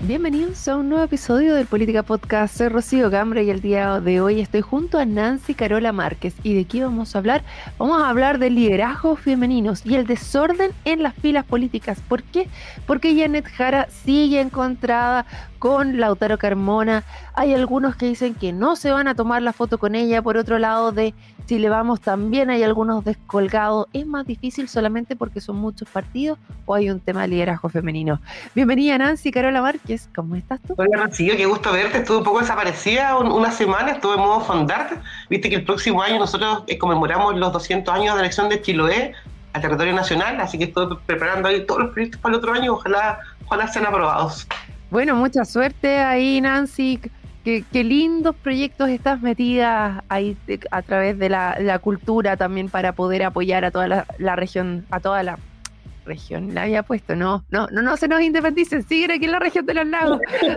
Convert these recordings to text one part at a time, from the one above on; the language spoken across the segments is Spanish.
Bienvenidos a un nuevo episodio del Política Podcast. Soy Rocío Gambre y el día de hoy estoy junto a Nancy Carola Márquez. ¿Y de qué vamos a hablar? Vamos a hablar de liderazgos femeninos y el desorden en las filas políticas. ¿Por qué? Porque Janet Jara sigue encontrada con Lautaro Carmona. Hay algunos que dicen que no se van a tomar la foto con ella. Por otro lado, de Chile Vamos también hay algunos descolgados. ¿Es más difícil solamente porque son muchos partidos o hay un tema de liderazgo femenino? Bienvenida Nancy Carola Márquez, ¿cómo estás tú? Hola Rocío, qué gusto verte. Estuve un poco desaparecida una semana, estuve en modo fondarte. Viste que el próximo año nosotros conmemoramos los 200 años de la elección de Chiloé al territorio nacional, así que estoy preparando ahí todos los proyectos para el otro año, ojalá sean aprobados. Bueno, mucha suerte ahí Nancy, qué lindos proyectos estás metida ahí a través de la cultura también para poder apoyar a toda la región, a toda la región, la había puesto, no se nos independicen, siguen aquí en la región de los lagos.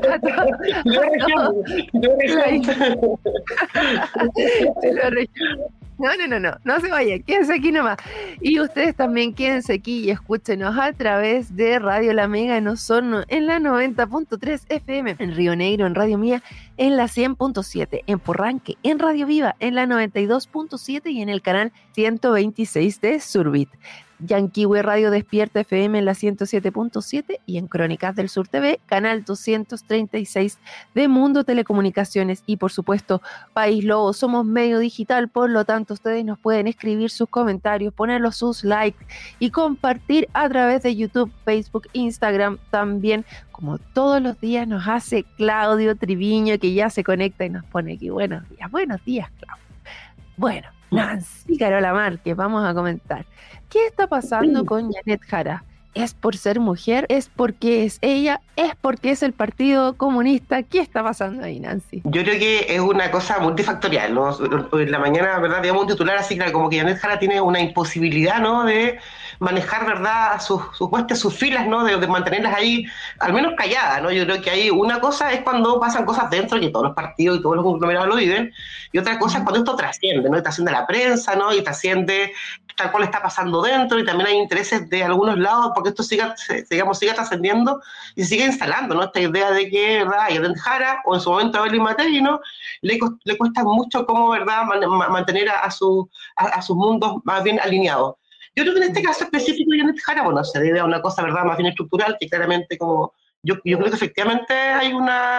No se vayan, quédense aquí nomás. Y ustedes también quédense aquí y escúchenos a través de Radio La Mega en Osorno, en la 90.3 FM, en Río Negro, en Radio Mía, en la 100.7, en Porranque, en Radio Viva, en la 92.7 y en el canal 126 de Surbit. Yanquihue Radio Despierta FM en la 107.7 y en Crónicas del Sur TV, canal 236 de Mundo Telecomunicaciones y por supuesto País Lobo. Somos medio digital, por lo tanto ustedes nos pueden escribir sus comentarios, ponerlos sus likes y compartir a través de YouTube, Facebook, Instagram también, como todos los días nos hace Claudio Triviño, que ya se conecta y nos pone aquí buenos días Claudio. Bueno, Nancy Carola Márquez, vamos a comentar. ¿Qué está pasando con Janet Jara? ¿Es por ser mujer? ¿Es porque es ella? ¿Es porque es el Partido Comunista? ¿Qué está pasando ahí, Nancy? Yo creo que es una cosa multifactorial, ¿no? En la mañana, ¿verdad? Digamos un titular así, claro, como que Janet Jara tiene una imposibilidad, ¿no? De manejar, ¿verdad? Sus huestes, sus filas, ¿no? De mantenerlas ahí, al menos calladas, ¿no? Yo creo que hay una cosa es cuando pasan cosas dentro, que todos los partidos y todos los conglomerados lo viven, y otra cosa es cuando esto trasciende, ¿no? Y trasciende a la prensa, ¿no? Y trasciende tal cual está pasando dentro, y también hay intereses de algunos lados porque esto siga trascendiendo y se siga instalando, ¿no? Esta idea de que, ¿verdad? Janet Jara, o en su momento a Evelyn Matei, ¿no? Le cuesta mucho cómo, ¿verdad? Mantener a sus mundos más bien alineados. Yo creo que en este caso específico de Janet Jara, bueno, se debe a una cosa, ¿verdad?, más bien estructural, que claramente como yo creo que efectivamente hay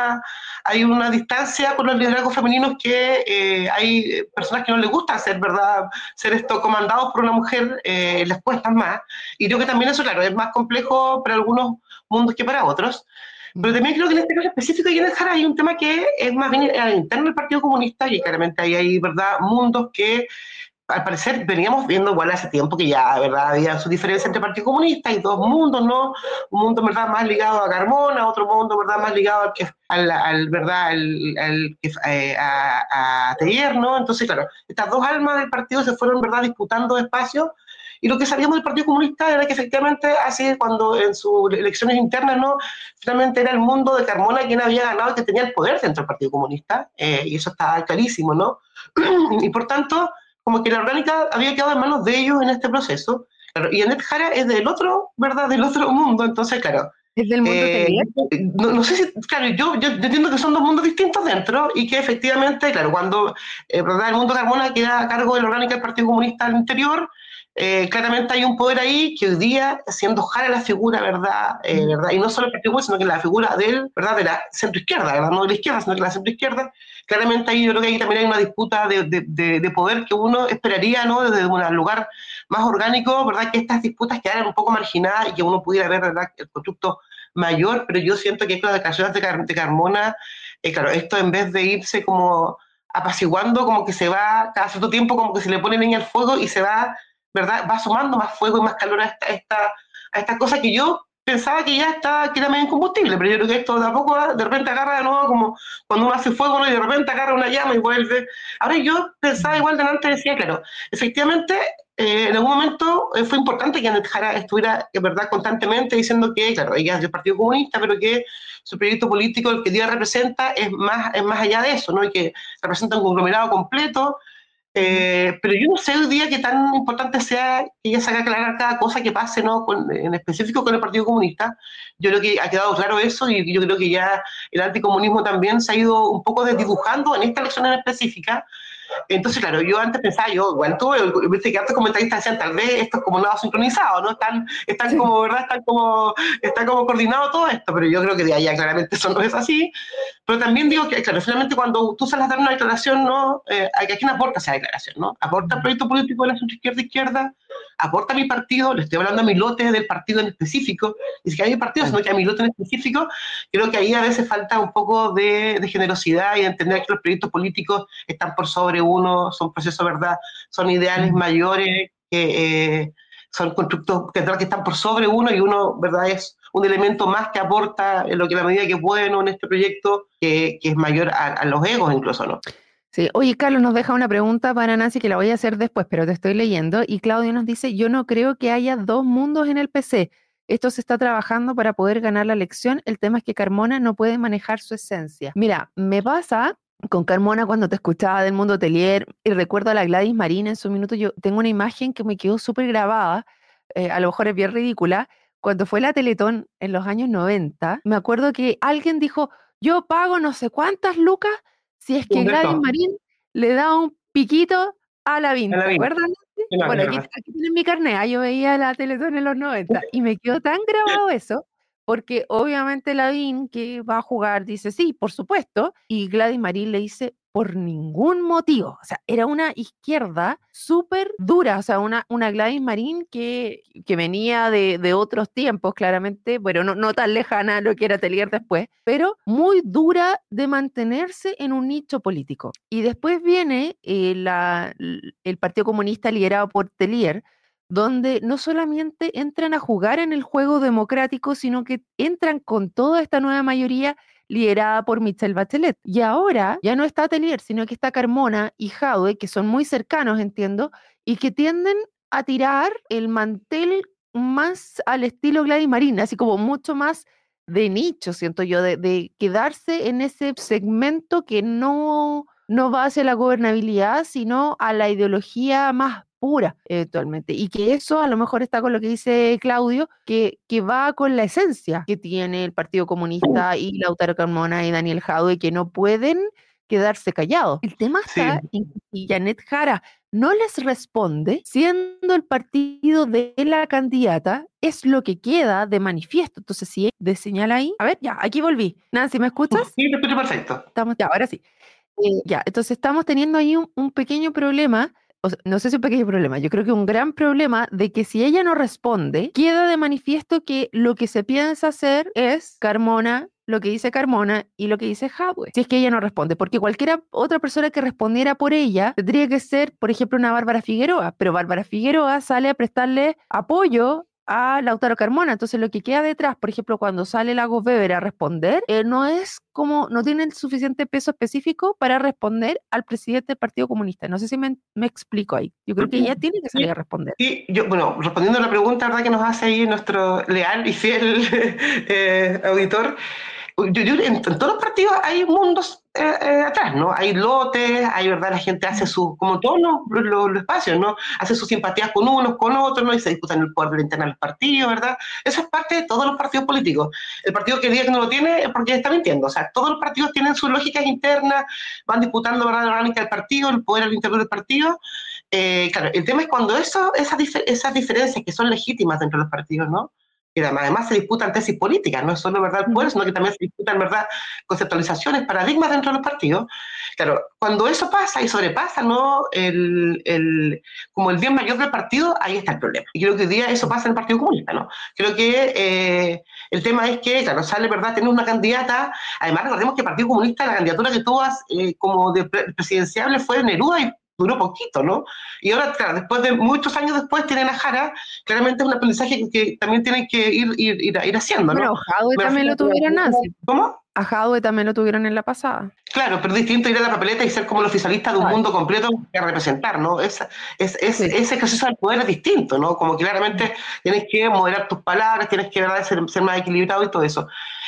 una distancia con los liderazgos femeninos, que hay personas que no les gusta ser esto comandados por una mujer, les cuesta más, y creo que también eso, claro, es más complejo para algunos mundos que para otros. Pero también creo que en este caso específico de Janet Jara hay un tema que es más bien interno del Partido Comunista, y claramente ahí hay, ¿verdad?, mundos que al parecer veníamos viendo igual hace tiempo que ya, ¿verdad?, había su diferencia entre Partido Comunista y dos mundos, ¿no? Un mundo, ¿verdad?, más ligado a Carmona, otro mundo, ¿verdad?, más ligado a Teller, ¿no? Entonces, claro, estas dos almas del partido se fueron, ¿verdad?, disputando espacios. Y lo que sabíamos del Partido Comunista era que efectivamente, así cuando en sus elecciones internas, ¿no?, finalmente era el mundo de Carmona quien había ganado y que tenía el poder dentro del Partido Comunista, y eso estaba clarísimo, ¿no? Y por tanto, como que la orgánica había quedado en manos de ellos en este proceso. Claro, y Janet Jara es del otro, ¿verdad?, del otro mundo, entonces, claro. ¿Es del mundo Teller? No sé si, claro, yo entiendo que son dos mundos distintos dentro, y que efectivamente, claro, cuando, ¿verdad?, el mundo Carmona queda a cargo de la orgánica del Partido Comunista al interior, claramente hay un poder ahí que hoy día, siendo Jara la figura, ¿verdad? Y no solo el Partido Comunista, sino que la figura ¿verdad?, de la centroizquierda, ¿verdad?, no de la izquierda, sino que la centroizquierda. Claramente ahí yo creo que ahí también hay una disputa de poder que uno esperaría, ¿no?, desde un lugar más orgánico, ¿verdad?, que estas disputas quedaran un poco marginadas y que uno pudiera ver, ¿verdad?, el constructo mayor. Pero yo siento que estas declaraciones de Carmona, claro, esto en vez de irse como apaciguando, como que se va cada cierto tiempo, como que se le pone leña al fuego y se va, ¿verdad?, va sumando más fuego y más calor a esta cosa que yo pensaba que ya estaba, que era medio incombustible, pero yo creo que esto de a poco de repente agarra de nuevo, como cuando uno hace fuego, ¿no?, y de repente agarra una llama y vuelve. Ahora yo pensaba igual delante, decía, claro, efectivamente, en algún momento fue importante que Janet Jara estuviera, ¿verdad?, constantemente diciendo que, claro, ella es del Partido Comunista, pero que su proyecto político, el que ella representa, es más allá de eso, ¿no?, y que representa un conglomerado completo. Pero yo no sé hoy día qué tan importante sea que ella salga a aclarar cada cosa que pase, ¿no? En específico con el Partido Comunista. Yo creo que ha quedado claro eso y yo creo que ya el anticomunismo también se ha ido un poco desdibujando en esta elección en específica. Entonces, claro, yo antes pensaba, igual tuve, viste que antes comentaristas decían, tal vez esto es como nada sincronizado, ¿no? Están Sí. como, ¿verdad? Está como coordinado todo esto, pero yo creo que ya claramente eso no es así. Pero también digo que, claro, finalmente cuando tú sales a dar una declaración, ¿no? ¿A quién aporta esa declaración, no? ¿Aporta el proyecto político de la izquierda? ¿Aporta a mi partido? Le estoy hablando a mi lote del partido en específico. Y si que a mi partido, sino que a mi lote en específico, creo que ahí a veces falta un poco de generosidad y de entender que los proyectos políticos están por sobre uno, son procesos, ¿verdad? Son ideales mayores, son constructos que están por sobre uno y uno, ¿verdad? Es un elemento más que aporta en lo que la medida que es bueno en este proyecto, que es mayor a los egos incluso, ¿no? Sí. Oye, Carlos nos deja una pregunta para Nancy que la voy a hacer después, pero te estoy leyendo. Y Claudio nos dice, yo no creo que haya dos mundos en el PC. Esto se está trabajando para poder ganar la elección. El tema es que Carmona no puede manejar su esencia. Mira, me pasa con Carmona cuando te escuchaba del mundo hotelier y recuerdo a la Gladys Marín en su minuto. Yo tengo una imagen que me quedó súper grabada, a lo mejor es bien ridícula. Cuando fue la Teletón en los años 90, me acuerdo que alguien dijo, yo pago no sé cuántas lucas si es que Gladys Humberto, Marín le da un piquito a Lavín, en la ¿te vida, acuerdas, Nancy? en la Bueno, aquí, verdad. aquí tienes mi carnet, yo veía la Teletón en los 90 y me quedó tan grabado eso, porque obviamente Lavín que va a jugar dice, sí, por supuesto, y Gladys Marín le dice, por ningún motivo, o sea, era una izquierda súper dura, o sea, una Gladys Marín que venía de otros tiempos, claramente, bueno, no tan lejana a lo que era Tellier después, pero muy dura de mantenerse en un nicho político. Y después viene el Partido Comunista liderado por Tellier, donde no solamente entran a jugar en el juego democrático, sino que entran con toda esta nueva mayoría liderada por Michelle Bachelet. Y ahora ya no está Tellier, sino que está Carmona y Jadwe, que son muy cercanos, entiendo, y que tienden a tirar el mantel más al estilo Gladys Marín, así como mucho más de nicho, siento yo, de quedarse en ese segmento que no va hacia la gobernabilidad, sino a la ideología más pura eventualmente. Y que eso a lo mejor está con lo que dice Claudio, que va con la esencia que tiene el Partido Comunista y Lautaro Carmona y Daniel Jadwe, que no pueden quedarse callados. El tema está Sí, en que si Janet Jara no les responde, siendo el partido de la candidata, es lo que queda de manifiesto. Entonces, si de señal ahí, a ver, ya, aquí volví. Nancy, ¿me escuchas? sí, te escucho perfecto. Estamos, ya, ahora sí. Ya, entonces estamos teniendo ahí un pequeño problema, o sea, no sé si un pequeño problema, yo creo que un gran problema de que si ella no responde, queda de manifiesto que lo que se piensa hacer es Carmona, lo que dice Carmona y lo que dice Jadwe, si es que ella no responde, porque cualquier otra persona que respondiera por ella tendría que ser, por ejemplo, una Bárbara Figueroa, pero Bárbara Figueroa sale a prestarle apoyo a Lautaro Carmona. Entonces, lo que queda detrás, por ejemplo, cuando sale Lagos Weber a responder, no es como, no tiene el suficiente peso específico para responder al presidente del Partido Comunista. No sé si me explico ahí. Yo creo que ella tiene que salir a responder. Sí, bueno, respondiendo a la pregunta, ¿verdad?, que nos hace ahí nuestro leal y fiel auditor. En todos los partidos hay mundos atrás, ¿no? Hay lotes, hay, ¿verdad? La gente hace como todos los espacios, ¿no? Hace sus simpatías con unos, con otros, ¿no? Y se disputan el poder interno del partido, ¿verdad? Eso es parte de todos los partidos políticos. El partido que diga que no lo tiene es porque está mintiendo. O sea, todos los partidos tienen sus lógicas internas, van disputando, ¿verdad?, la orgánica del partido, el poder al interior del partido. Claro, el tema es cuando esas diferencias que son legítimas dentro de los partidos, ¿no? Que además se disputan tesis políticas, no es solo, ¿verdad?, el poder, sino que también se disputan, ¿verdad?, conceptualizaciones, paradigmas dentro de los partidos. Claro, cuando eso pasa y sobrepasa, ¿no?, como el bien mayor del partido, ahí está el problema. Y creo que hoy día eso pasa en el Partido Comunista, ¿no? Creo que el tema es que, claro, sale, ¿verdad?, tener una candidata. Además, recordemos que el Partido Comunista, la candidatura que tuvo como de presidenciable fue Neruda y duró poquito, ¿no? Y ahora, claro, después de muchos años después tienen a Jara, claramente es un aprendizaje que también tienen que ir haciendo, ¿no? Bueno, Jadwe también lo tuvieron, Nancy. ¿Cómo? A Jadwe también lo tuvieron en la pasada. Claro, pero es distinto ir a la papeleta y ser como el oficialista de un mundo completo que representar, ¿no? Sí. Ese ejercicio del poder es distinto, ¿no? Como que claramente tienes que moderar tus palabras, tienes que, ¿verdad?, ser más equilibrado y todo eso.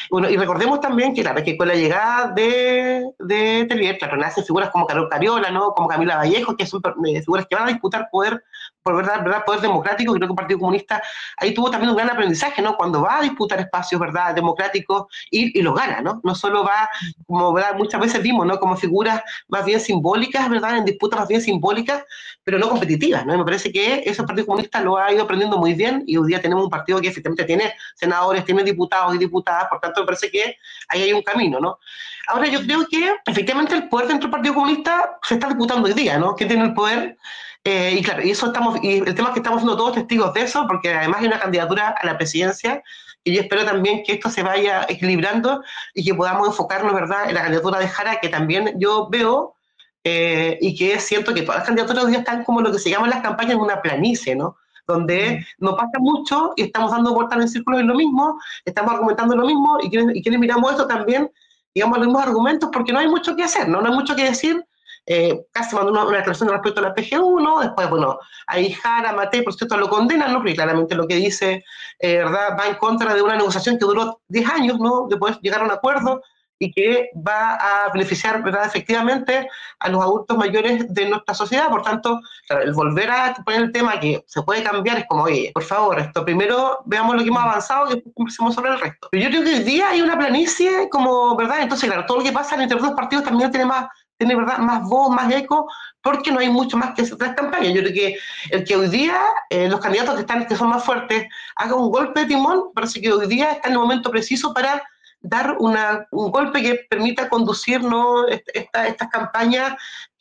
Bueno, y recordemos también que, claro, que con la llegada de Telier, claro, nacen figuras como Carol Cariola, ¿no? Como Camila Vallejo, que son figuras que van a disputar poder, por verdad, poder democrático. Creo que el Partido Comunista ahí tuvo también un gran aprendizaje, ¿no? Cuando va a disputar espacios, ¿verdad?, democráticos y los gana, ¿no? No solo va, como, ¿verdad?, muchas veces vimos, ¿no?, como figuras más bien simbólicas, ¿verdad?, en disputas más bien simbólicas, pero no competitivas, ¿no? Y me parece que eso el Partido Comunista lo ha ido aprendiendo muy bien, y hoy día tenemos un partido que efectivamente tiene senadores, tiene diputados y diputadas, por tanto me parece que ahí hay un camino, ¿no? Ahora yo creo que efectivamente el poder dentro del Partido Comunista se está disputando hoy día, ¿no? ¿Quién tiene el poder? Y claro, y el tema es que estamos siendo todos testigos de eso, porque además hay una candidatura a la presidencia, y yo espero también que esto se vaya equilibrando y que podamos enfocarnos, ¿verdad?, en la candidatura de Jara, que también yo veo, y que siento que todas las candidaturas hoy día están como lo que se llaman las campañas en una planicie, ¿no? Donde no pasa mucho y estamos dando vueltas en círculos en lo mismo, estamos argumentando lo mismo, y quienes miramos esto también, digamos, los mismos argumentos, porque no hay mucho que hacer, ¿no? No hay mucho que decir. Casi mandó una declaración respecto a la PGU, ¿no? Después, bueno, ahí Jara, Matei, por cierto, lo condenan, ¿no? Porque claramente lo que dice, ¿verdad?, va en contra de una negociación que duró 10 años, ¿no?, de poder llegar a un acuerdo, y que va a beneficiar, ¿verdad?, efectivamente a los adultos mayores de nuestra sociedad. Por tanto, claro, el volver a poner el tema que se puede cambiar es como, oye, por favor, esto primero veamos lo que hemos avanzado y después conversemos sobre el resto. Pero yo creo que hoy día hay una planicie como, ¿verdad? Entonces, claro, todo lo que pasa entre los dos partidos también tiene, ¿verdad?, más voz, más eco, porque no hay mucho más que hacer las campañas. Yo creo que el que hoy día los candidatos que son más fuertes hagan un golpe de timón, parece que hoy día está en el momento preciso para dar un golpe que permita conducir, ¿no?, estas campañas,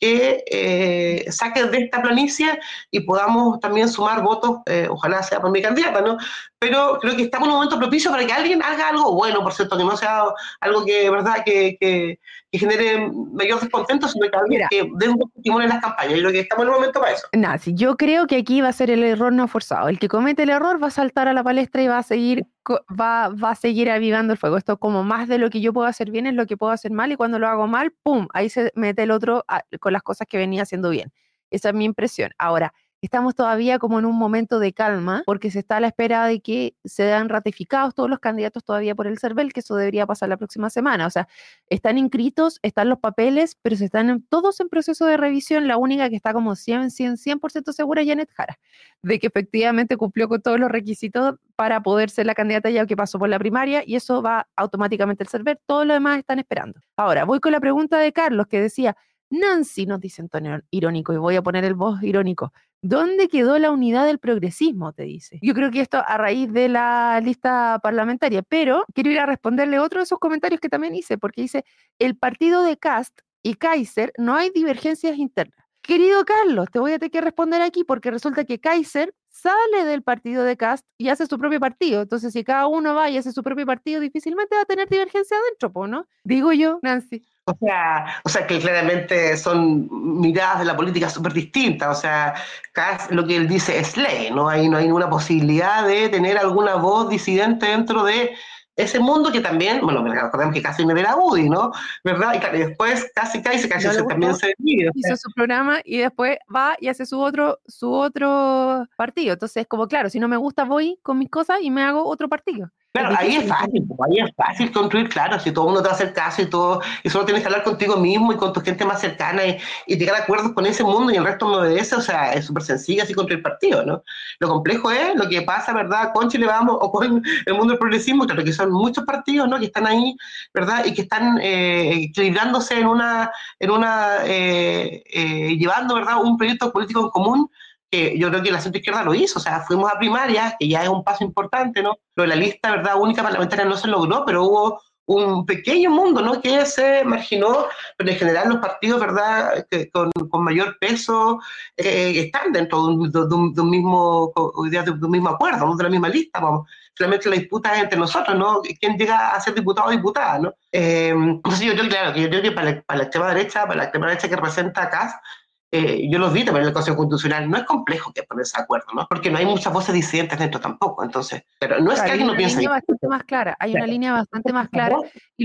que saquen de esta planicie y podamos también sumar votos, ojalá sea por mi candidata, ¿no? Pero creo que estamos en un momento propicio para que alguien haga algo bueno, por cierto, que no sea algo que, ¿verdad?, que genere mayor descontento, sino que alguien que dé un timón en las campañas. Yo creo que estamos en el momento para eso. Nancy, yo creo que aquí va a ser el error no forzado. El que comete el error va a saltar a la palestra y va a seguir avivando el fuego. Esto, como más de lo que yo puedo hacer bien es lo que puedo hacer mal, y cuando lo hago mal, ¡pum!, ahí se mete el otro con las cosas que venía haciendo bien. Esa es mi impresión. Ahora, estamos todavía como en un momento de calma, porque se está a la espera de que sean ratificados todos los candidatos todavía por el CERVEL, que eso debería pasar la próxima semana. O sea, están inscritos, están los papeles, pero todos en proceso de revisión. La única que está como 100% segura es Janet Jara, de que efectivamente cumplió con todos los requisitos para poder ser la candidata, ya que pasó por la primaria, y eso va automáticamente al CERVEL. Todo lo demás están esperando. Ahora, voy con la pregunta de Carlos, que decía: Nancy, nos dice en tono irónico, y voy a poner el voz irónico, ¿dónde quedó la unidad del progresismo?, te dice. Yo creo que esto a raíz de la lista parlamentaria, pero quiero ir a responderle otro de esos comentarios que también hice, porque dice: el partido de Kast y Kaiser no hay divergencias internas. Querido Carlos, te voy a tener que responder aquí, porque resulta que Kaiser sale del partido de Kast y hace su propio partido. Entonces, si cada uno va y hace su propio partido, difícilmente va a tener divergencia adentro, ¿no? Digo yo, Nancy. O sea, que claramente son miradas de la política súper distintas. O sea, lo que él dice es ley, no hay ninguna posibilidad de tener alguna voz disidente dentro de ese mundo, que también, bueno, recordemos que casi me ve la UDI, ¿no? ¿Verdad? Y después casi también se divide. Hizo su programa y después va y hace su otro partido. Entonces, como, claro, si no me gusta, voy con mis cosas y me hago otro partido. Claro, ahí es fácil construir, claro, si todo el mundo te va a hacer caso y solo tienes que hablar contigo mismo y con tu gente más cercana y llegar a acuerdos con ese mundo, y el resto no obedece. O sea, es súper sencillo así construir partido, ¿no? Lo complejo es lo que pasa, ¿verdad?, con Chile Vamos o con el mundo del progresismo, claro, que son muchos partidos, ¿no?, que están ahí, ¿verdad?, y que están equilibrándose llevando, ¿verdad?, un proyecto político en común, que yo creo que la centroizquierda lo hizo. O sea, fuimos a primarias, que ya es un paso importante, ¿no? Lo de la lista, ¿verdad?, única parlamentaria no se logró, pero hubo un pequeño mundo, ¿no?, que se marginó, pero en general los partidos, ¿verdad?, que con mayor peso están dentro de un mismo acuerdo, ¿no?, de la misma lista, vamos. Realmente la disputa es entre nosotros, ¿no?, quién llega a ser diputado o diputada, ¿no? Entonces yo creo que para la extrema derecha que representa a Kast, yo los vi también en el Consejo Constitucional, no es complejo que ponerse de acuerdo, ¿no? Porque no hay muchas voces disidentes dentro tampoco. Entonces, pero no es que alguien no piense. Hay una línea bastante más clara, y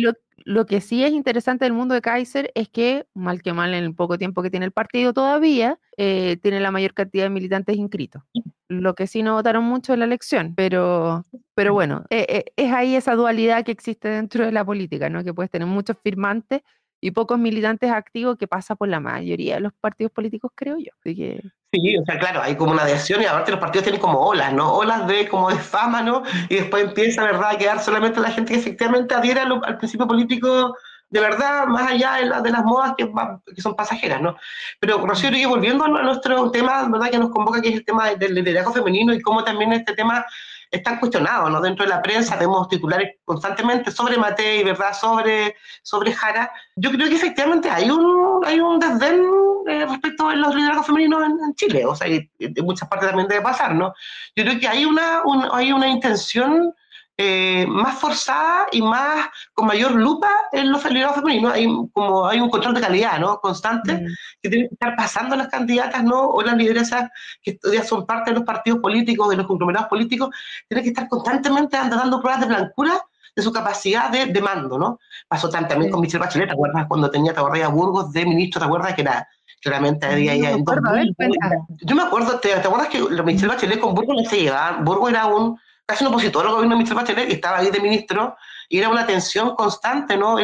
Lo que sí es interesante del mundo de Kaiser es que, mal que mal, en el poco tiempo que tiene el partido todavía, tiene la mayor cantidad de militantes inscritos. Lo que sí no votaron mucho en la elección, pero bueno, es ahí esa dualidad que existe dentro de la política, ¿no? Que puedes tener muchos firmantes y pocos militantes activos, que pasa por la mayoría de los partidos políticos, creo yo. Así que... Sí, o sea, claro, hay como una adhesión y aparte los partidos tienen como olas, ¿no? Olas de como de fama, ¿no? Y después empieza, ¿verdad?, a quedar solamente la gente que efectivamente adhiere al principio político de verdad, más allá de las modas que son pasajeras, ¿no? Pero, Rocío, y volviendo a nuestro tema, ¿verdad?, que nos convoca, que es el tema del liderazgo femenino y cómo también este tema está cuestionado, ¿no? Dentro de la prensa tenemos titulares constantemente sobre Matei, ¿verdad?, sobre Jara. Yo creo que efectivamente hay un desdén respecto a los liderazgos femeninos en Chile, o sea, y en muchas partes también debe pasar, ¿no? Yo creo que hay una intención más forzada y más con mayor lupa en los liderazgos femeninos. Hay un control de calidad, ¿no?, constante, que tiene que estar pasando las candidatas, ¿no?, o las lideresas que ya son parte de los partidos políticos, de los conglomerados políticos, tienen que estar constantemente dando pruebas de blancura de su capacidad de mando, ¿no? Pasó también con Michelle Bachelet, ¿te acuerdas? Cuando tenía a Burgos de ministro, ¿te acuerdas? Que era claramente había No ya me en acuerdo, a ver, 2000. cuenta. Yo me acuerdo, ¿te acuerdas que Michelle Bachelet con Burgos no se llevaban? Burgos era casi un opositor al gobierno de Michelle Bachelet, y estaba ahí de ministro, y era una tensión constante, ¿no?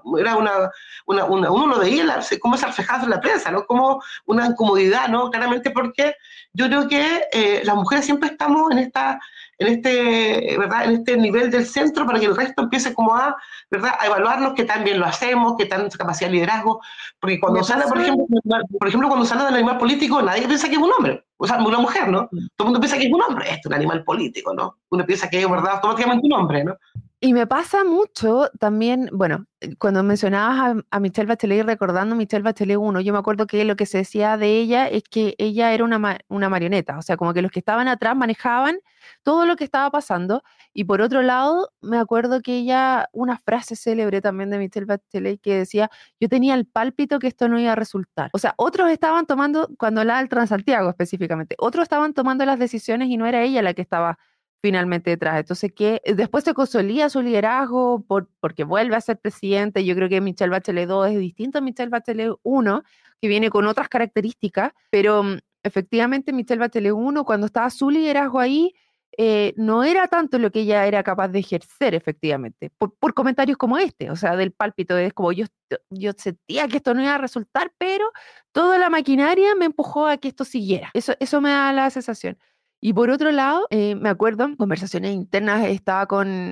Uno lo veía, cómo se reflejaba en la prensa, ¿no? Como una incomodidad, ¿no? Claramente porque yo creo que las mujeres siempre estamos ¿verdad?, en este nivel del centro para que el resto empiece como ¿verdad?, a evaluarnos qué tan bien lo hacemos, qué tan capacidad de liderazgo, porque cuando Me sale, pasa... por ejemplo, cuando sale del animal político, nadie piensa que es un hombre, o sea, una mujer, ¿no? Todo el mundo piensa que es un hombre, esto es un animal político, ¿no? Uno piensa que es, ¿verdad?, automáticamente un hombre, ¿no? Y me pasa mucho también, bueno, cuando mencionabas a Michelle Bachelet y recordando Michelle Bachelet 1, yo me acuerdo que lo que se decía de ella es que ella era una marioneta, o sea, como que los que estaban atrás manejaban todo lo que estaba pasando. Y por otro lado, me acuerdo que ella, una frase célebre también de Michelle Bachelet que decía: yo tenía el pálpito que esto no iba a resultar. O sea, otros estaban tomando, cuando hablaba del Transantiago específicamente, otros estaban tomando las decisiones y no era ella la que estaba finalmente detrás. Entonces, que después se consolida su liderazgo porque vuelve a ser presidente. Yo creo que Michelle Bachelet 2 es distinto a Michelle Bachelet 1, que viene con otras características, pero efectivamente Michelle Bachelet 1, cuando estaba su liderazgo ahí, no era tanto lo que ella era capaz de ejercer efectivamente, por comentarios como este, o sea, del pálpito, es como yo sentía que esto no iba a resultar, pero toda la maquinaria me empujó a que esto siguiera. Eso me da la sensación. Y por otro lado, me acuerdo, en conversaciones internas, estaba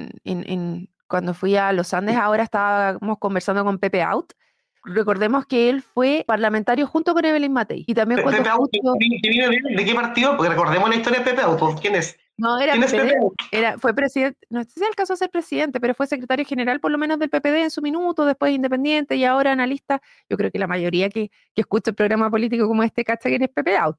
cuando fui a los Andes, ahora estábamos conversando con Pepe Out. Recordemos que él fue parlamentario junto con Evelyn Matei. Y también cuando Pepe Out, justo... ¿que viene de qué partido? Porque recordemos la historia de Pepe Out, ¿quién es? No, era ¿Quién es PPD, Pepe Out? fue presidente, no sé si alcanzó a ser presidente, pero fue secretario general por lo menos del PPD en su minuto, después independiente y ahora analista. Yo creo que la mayoría que escucha el programa político como este cacha que es Pepe Out.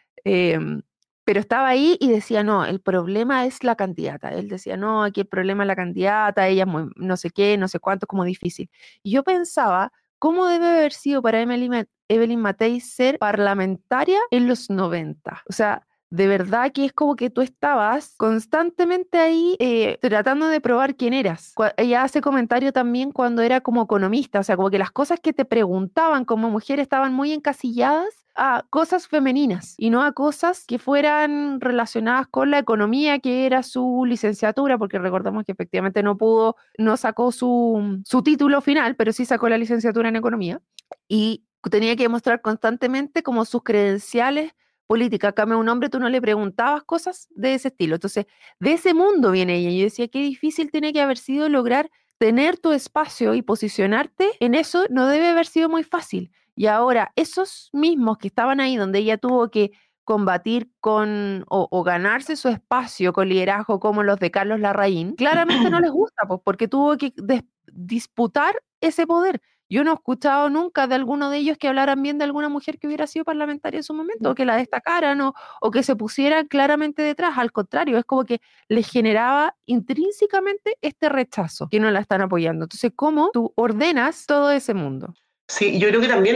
Pero estaba ahí y decía: no, el problema es la candidata. Él decía: no, aquí el problema es la candidata, ella es muy, no sé qué, no sé cuánto, como difícil. Y yo pensaba, ¿cómo debe haber sido para Evelyn Matei ser parlamentaria en los 90? O sea, de verdad que es como que tú estabas constantemente ahí tratando de probar quién eras. Ella hace comentario también cuando era como economista, o sea, como que las cosas que te preguntaban como mujer estaban muy encasilladas a cosas femeninas y no a cosas que fueran relacionadas con la economía, que era su licenciatura, porque recordamos que efectivamente no sacó su título final, pero sí sacó la licenciatura en economía y tenía que demostrar constantemente como sus credenciales políticas. A cambio, a un hombre tú no le preguntabas cosas de ese estilo. Entonces, de ese mundo viene ella. Y yo decía: qué difícil tiene que haber sido lograr tener tu espacio y posicionarte en eso. No debe haber sido muy fácil. Y ahora, esos mismos que estaban ahí, donde ella tuvo que combatir o ganarse su espacio con liderazgo como los de Carlos Larraín, claramente no les gusta, pues, porque tuvo que disputar ese poder. Yo no he escuchado nunca de alguno de ellos que hablaran bien de alguna mujer que hubiera sido parlamentaria en su momento, o que la destacaran, o que se pusieran claramente detrás. Al contrario, es como que les generaba intrínsecamente este rechazo, que no la están apoyando. Entonces, ¿cómo tú ordenas todo ese mundo? Sí, yo creo que también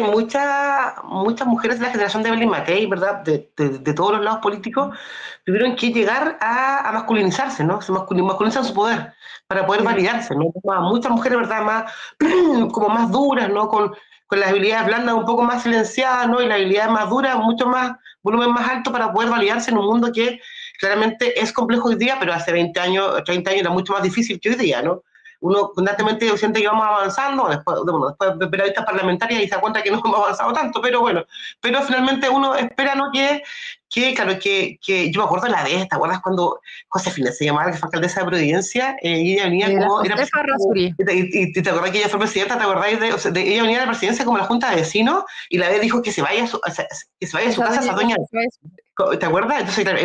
muchas mujeres de la generación de Evelyn Matei, ¿verdad? De todos los lados políticos, tuvieron que llegar a masculinizarse, ¿no? Masculinizan su poder para poder Sí. validarse, ¿no? Muchas mujeres, ¿verdad? Más, como más duras, ¿no? Con las habilidades blandas un poco más silenciadas, ¿no? Y las habilidades más duras, mucho más, volumen más alto para poder validarse en un mundo que claramente es complejo hoy día, pero hace 20 años, 30 años era mucho más difícil que hoy día, ¿no? Uno constantemente siente que vamos avanzando, después de periodistas parlamentarias y se da cuenta que no hemos avanzado tanto, pero bueno, pero finalmente uno espera, ¿no? Claro, que yo me acuerdo de la vez, ¿te acuerdas cuando Josefina se llamaba, que fue alcaldesa de Providencia, y ella venía La como, era Josefa presidenta, Razuri. y te acordás que ella fue presidenta, ¿te acordáis de, o sea, ella venía a la presidencia como la junta de vecinos, y la vez dijo que se vaya que se vaya a su Esa casa doña esa que doña, se fue. ¿te acuerdas? Entonces, claro,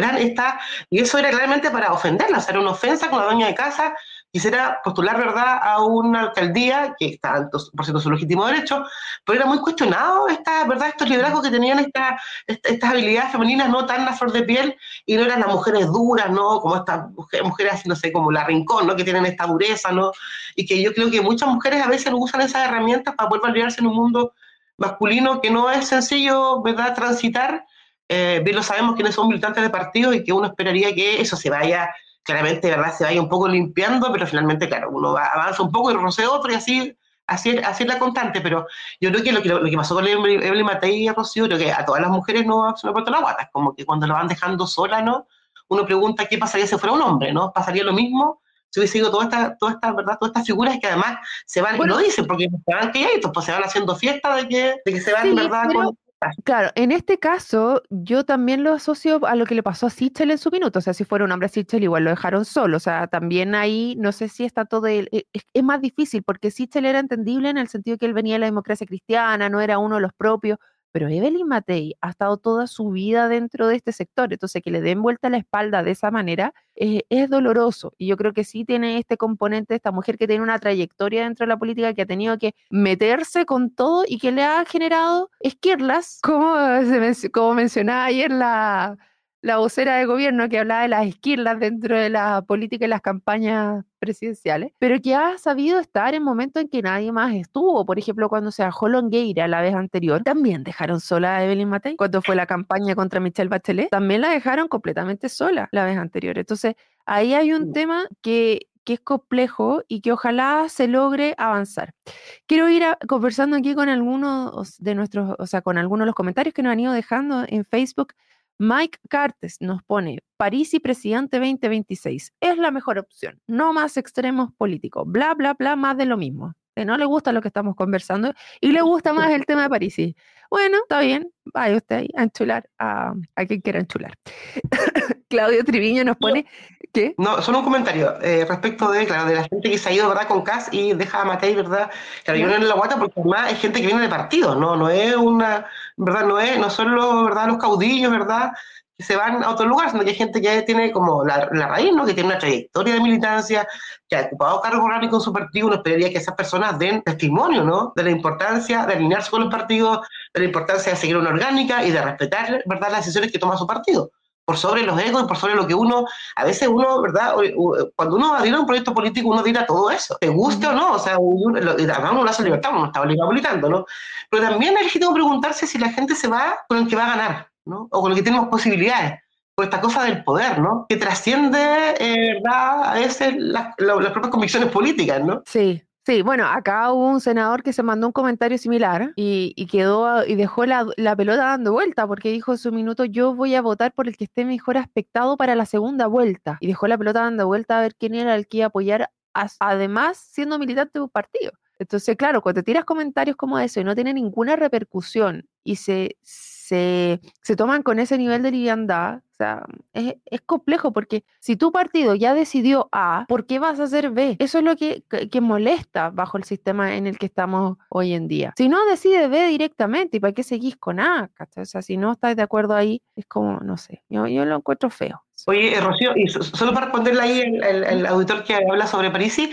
y eso era claramente para ofenderla, o sea, era una ofensa con la doña de casa, quisiera postular, ¿verdad?, a una alcaldía que está, por cierto, su legítimo derecho, pero era muy cuestionado ¿verdad?, estos liderazgos que tenían estas habilidades femeninas no tan a flor de piel, y no eran las mujeres duras, ¿no?, como estas mujeres así, no sé, como la Rincón, ¿no?, que tienen esta dureza, ¿no?, y que yo creo que muchas mujeres a veces usan esas herramientas para poder validarse en un mundo masculino que no es sencillo, ¿verdad?, transitar. Bien lo sabemos quienes son militantes de partidos y que uno esperaría que eso se vaya, claramente, ¿verdad?, se vaya un poco limpiando, pero finalmente, claro, avanza un poco y rocea otro y así es la constante, pero yo creo que lo que pasó con Evelyn Matei y Rocío, creo que a todas las mujeres no se le ha puesto la guata, es como que cuando la van dejando sola, ¿no? Uno pregunta qué pasaría si fuera un hombre, ¿no? ¿Pasaría lo mismo? Si hubiese sido ¿verdad? Todas estas figuras que además se van, y lo Bueno, dicen, porque se van calladitos, pues se van haciendo fiesta de que se van, sí, ¿verdad? pero claro, en este caso yo también lo asocio a lo que le pasó a Sichel en su minuto, o sea, si fuera un hombre Sichel igual lo dejaron solo, o sea, también ahí no sé si está todo, es más difícil porque Sichel era entendible en el sentido que él venía de la democracia cristiana, no era uno de los propios, pero Evelyn Matei ha estado toda su vida dentro de este sector, entonces que le den vuelta la espalda de esa manera es doloroso y yo creo que sí tiene este componente, esta mujer que tiene una trayectoria dentro de la política que ha tenido que meterse con todo y que le ha generado esquirlas, como mencionaba ayer la vocera de gobierno que hablaba de las esquirlas dentro de la política y las campañas presidenciales, pero que ha sabido estar en momentos en que nadie más estuvo. Por ejemplo, cuando se bajó Longueira la vez anterior, también dejaron sola a Evelyn Matei. Cuando fue la campaña contra Michelle Bachelet, también la dejaron completamente sola la vez anterior. Entonces, ahí hay un tema que es complejo y que ojalá se logre avanzar. Quiero ir conversando aquí con algunos de nuestros, o sea, con algunos de los comentarios que nos han ido dejando en Facebook. Mike Cartes nos pone, Parisi presidente 2026, es la mejor opción, no más extremos políticos, bla, bla, bla, más de lo mismo. Que no le gusta lo que estamos conversando y le gusta más el tema de Parisi. Bueno, está bien, vaya usted ahí a enchular a quien quiera enchular. Claudio Triviño nos pone que No, solo un comentario respecto claro, de la gente que se ha ido, ¿verdad?, con Kass y deja a Matei, ¿verdad? Claro, yo ¿ya? no en la guata porque además hay gente que viene de partidos, ¿no? No es una, ¿verdad? No son ¿verdad?, los caudillos, ¿verdad?, que se van a otro lugar, sino que hay gente que ya tiene como la raíz, ¿no?, que tiene una trayectoria de militancia, que ha ocupado cargos orgánicos en su partido. Uno esperaría que esas personas den testimonio, ¿no?, de la importancia de alinearse con los partidos, de la importancia de seguir una orgánica y de respetar, ¿verdad?, las decisiones que toma su partido por sobre los egos y por sobre lo que a veces uno, ¿verdad? Cuando uno adhiere a un proyecto político, uno adhiere a todo eso, te guste o no, o sea, además uno lo hace libertad, uno no está obligado militando, ¿no? Pero también es legítimo preguntarse si la gente se va con el que va a ganar, ¿no? O con el que tiene más posibilidades, por esta cosa del poder, ¿no? Que trasciende, ¿verdad?, a veces las propias convicciones políticas, ¿no? sí, sí, bueno, acá hubo un senador que se mandó un comentario similar y quedó y dejó la pelota dando vuelta porque dijo en su minuto, yo voy a votar por el que esté mejor aspectado para la segunda vuelta. Y dejó la pelota dando vuelta a ver quién era el que iba a apoyar, además siendo militante de un partido. Entonces, claro, cuando te tiras comentarios como eso y no tiene ninguna repercusión y se toman con ese nivel de liviandad, o sea, es complejo porque si tu partido ya decidió A, ¿por qué vas a hacer B? Eso es lo que molesta bajo el sistema en el que estamos hoy en día. Si no, decide B directamente, ¿y para qué seguís con A? ¿Cachai? O sea, si no estáis de acuerdo ahí, es como, no sé, yo lo encuentro feo. Oye, Rocío, y solo para responderle ahí el auditor que habla sobre Parisi,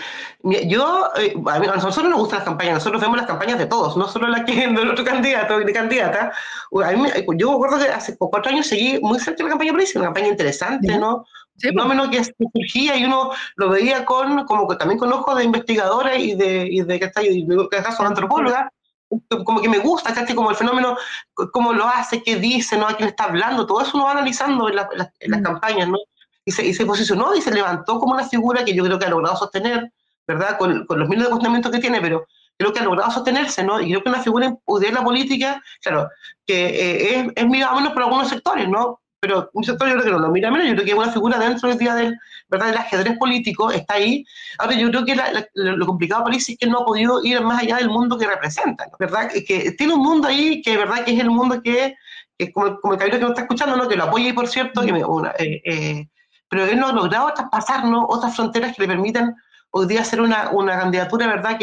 a nosotros nos gustan las campañas, nosotros vemos las campañas de todos, no solo la que del otro candidato y de candidata. Yo me acuerdo que hace 4 años seguí muy cerca de la campaña de Parisi, una campaña interesante, ¿Ya? ¿no? Sí, Un po. fenómeno que surgía y uno lo veía como que también con ojos de investigadora y de caso La antropóloga. antropóloga, como que me gusta, ¿cachai? Como el fenómeno, cómo lo hace, qué dice, ¿no? A quién está hablando, todo eso uno va analizando en las campañas, ¿no? Y se posicionó y se levantó como una figura que yo creo que ha logrado sostener, ¿verdad? Con los miles de cuestionamientos que tiene, pero creo que ha logrado sostenerse, ¿no? Y creo que una figura de la política, claro, que es mirada menos por algunos sectores, ¿no? Pero un sector yo creo que no lo mira menos, yo creo que es una figura dentro del día ¿verdad? Del ajedrez político, está ahí. Ahora yo creo que lo complicado para París es que no ha podido ir más allá del mundo que representa, ¿no? ¿Verdad? Que tiene un mundo ahí que, ¿verdad? Que es el mundo que como el caballero que nos está escuchando, ¿no? Que lo apoya y por cierto, pero él no ha logrado traspasar, ¿no? Otras fronteras que le permitan hoy día hacer una candidatura, ¿verdad?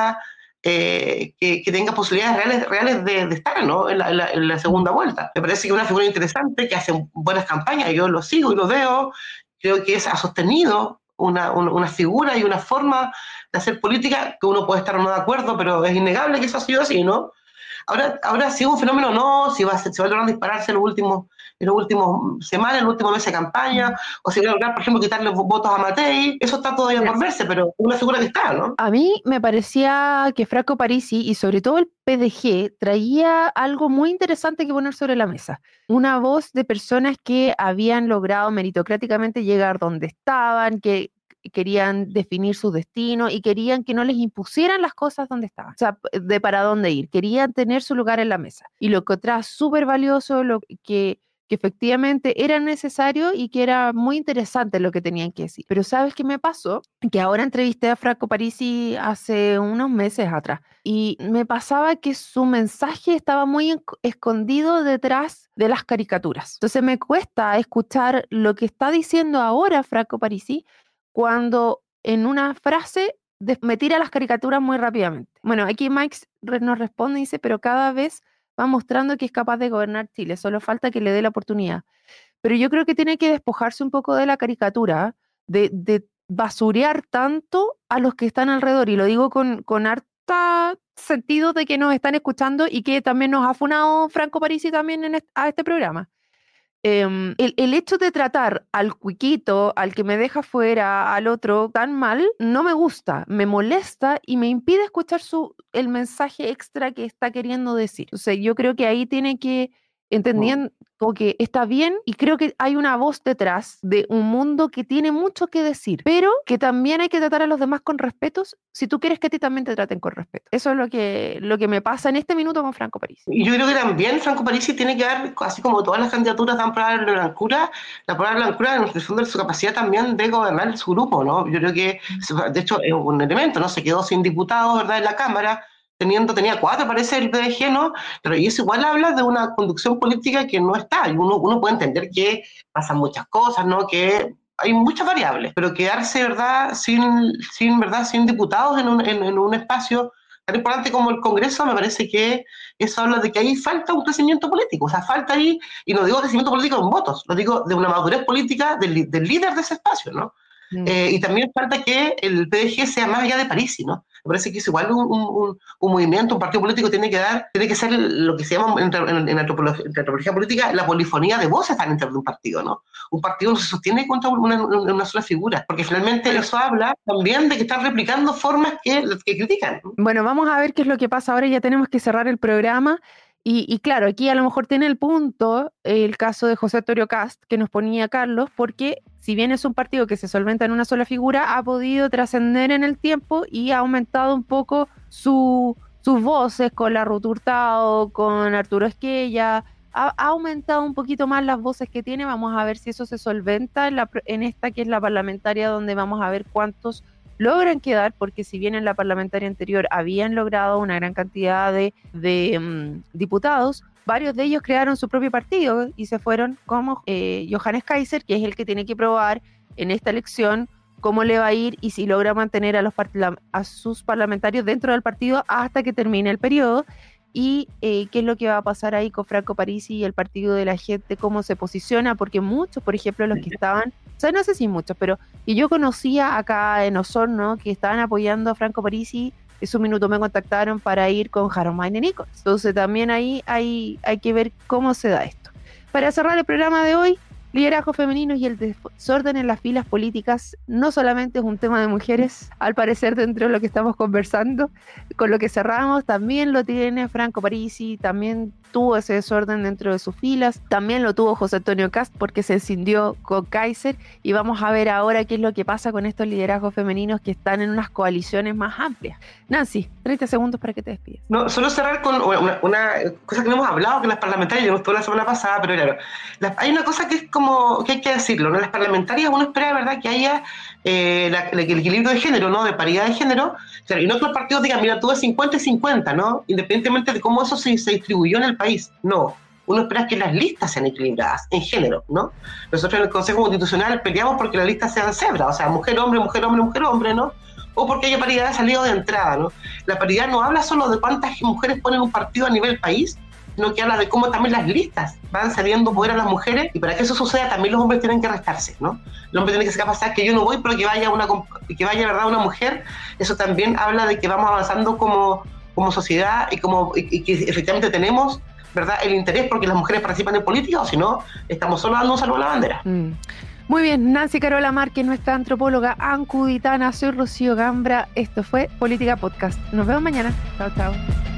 Que tenga posibilidades reales de estar, ¿no? En la segunda vuelta. Me parece que es una figura interesante, que hace buenas campañas, yo lo sigo y lo veo, creo que ha sostenido una figura y una forma de hacer política que uno puede estar o no de acuerdo, pero es innegable que eso ha sido así, ¿no? Ahora si es un fenómeno o no, si va a lograr dispararse en los últimos semanas, en los últimos meses de campaña, o si va a lograr, por ejemplo, quitarle votos a Matei, eso está todavía por verse, pero es una figura que está, ¿no? A mí me parecía que Franco Parisi y sobre todo el PDG traía algo muy interesante que poner sobre la mesa. Una voz de personas que habían logrado meritocráticamente llegar donde estaban, que querían definir su destino y querían que no les impusieran las cosas donde estaban, o sea, de para dónde ir, querían tener su lugar en la mesa. Y lo que otra súper valioso, lo que efectivamente era necesario y que era muy interesante lo que tenían que decir. Pero ¿sabes qué me pasó? Que ahora entrevisté a Franco Parisi hace unos meses atrás y me pasaba que su mensaje estaba muy escondido detrás de las caricaturas. Entonces me cuesta escuchar lo que está diciendo ahora Franco Parisi cuando en una frase me tira las caricaturas muy rápidamente. Bueno, aquí Mike nos responde y dice, pero cada vez va mostrando que es capaz de gobernar Chile, solo falta que le dé la oportunidad. Pero yo creo que tiene que despojarse un poco de la caricatura, de basurear tanto a los que están alrededor, y lo digo con harta sentido de que nos están escuchando y que también nos ha funado Franco Parisi también a este programa. El hecho de tratar al cuiquito, al que me deja fuera, al otro tan mal, no me gusta, me molesta y me impide escuchar el mensaje extra que está queriendo decir. O sea, yo creo que ahí tiene que entendiendo que está bien y creo que hay una voz detrás de un mundo que tiene mucho que decir, pero que también hay que tratar a los demás con respeto si tú quieres que a ti también te traten con respeto. Eso es lo que me pasa en este minuto con Franco Parisi. Y yo creo que también Franco Parisi tiene que dar, así como todas las candidaturas dan probable blancura, la probable blancura en función de su capacidad también de gobernar su grupo, ¿no? Yo creo que, de hecho, es un elemento, ¿no? Se quedó sin diputados, ¿verdad?, en la Cámara, tenía 4, parece, el PDG, ¿no? Pero eso igual habla de una conducción política que no está, y uno puede entender que pasan muchas cosas, ¿no? Que hay muchas variables, pero quedarse, ¿verdad?, sin diputados en un espacio tan importante como el Congreso, me parece que eso habla de que ahí falta un crecimiento político, o sea, falta ahí, y no digo crecimiento político en votos, lo digo de una madurez política del líder de ese espacio, ¿no? Y también falta que el PDG sea más allá de Parisi, ¿no? Me parece que es igual un movimiento, un partido político tiene que ser lo que se llama en antropología política la polifonía de voces dentro de un partido, ¿no? Un partido no se sostiene contra una sola figura, porque finalmente eso habla también de que están replicando formas que critican, ¿no? Bueno, vamos a ver qué es lo que pasa ahora, ya tenemos que cerrar el programa. Y claro, aquí a lo mejor tiene el punto el caso de José Antonio Kast que nos ponía Carlos, porque si bien es un partido que se solventa en una sola figura, ha podido trascender en el tiempo y ha aumentado un poco sus voces con la Ruth Hurtado, con Arturo Esquella, ha aumentado un poquito más las voces que tiene. Vamos a ver si eso se solventa en esta que es la parlamentaria, donde vamos a ver cuántos logran quedar, porque si bien en la parlamentaria anterior habían logrado una gran cantidad de diputados, varios de ellos crearon su propio partido y se fueron, como Johannes Kaiser, que es el que tiene que probar en esta elección cómo le va a ir y si logra mantener a sus parlamentarios dentro del partido hasta que termine el periodo. Y qué es lo que va a pasar ahí con Franco Parisi y el Partido de la Gente, cómo se posiciona, porque muchos, por ejemplo, los que estaban, o sea, no sé si muchos, pero que yo conocía acá en Osorno, que estaban apoyando a Franco Parisi, en su minuto me contactaron para ir con Jaromine Nichols. Entonces también ahí hay que ver cómo se da esto. Para cerrar el programa de hoy, Liderazgo femenino y el desorden en las filas políticas no solamente es un tema de mujeres, al parecer dentro de lo que estamos conversando, con lo que cerramos, también lo tiene Franco Parisi, también tuvo ese desorden dentro de sus filas, también lo tuvo José Antonio Kast porque se escindió con Kaiser, y vamos a ver ahora qué es lo que pasa con estos liderazgos femeninos que están en unas coaliciones más amplias. Nancy, 30 segundos para que te despidas. No, solo cerrar con una cosa que no hemos hablado, que las parlamentarias, yo no estuve la semana pasada, pero claro, hay una cosa que es como, que hay que decirlo, ¿no? Las parlamentarias uno espera, ¿verdad?, que haya el equilibrio de género, ¿no?, de paridad de género, claro, y no que los partidos digan, mira, tú eres 50 y 50, ¿no?, independientemente de cómo eso se distribuyó en el país, no. Uno espera que las listas sean equilibradas en género, ¿no? Nosotros en el Consejo Constitucional peleamos porque las listas sean cebras, o sea, mujer-hombre, mujer-hombre, mujer-hombre, ¿no? O porque haya paridad de salida o de entrada, ¿no? La paridad no habla solo de cuántas mujeres ponen un partido a nivel país, sino que habla de cómo también las listas van cediendo poder a las mujeres, y para que eso suceda también los hombres tienen que restarse, ¿no? El hombre tiene que ser capaz de que yo no voy, pero que vaya ¿verdad?, una mujer. Eso también habla de que vamos avanzando como sociedad y que efectivamente tenemos, ¿verdad?, el interés porque las mujeres participan en política, o si no, estamos solo dando un saludo a la bandera. Muy bien, Nancy Carola Márquez, nuestra antropóloga ancuditana, soy Rocío Gambra, esto fue Política Podcast. Nos vemos mañana, chao, chao.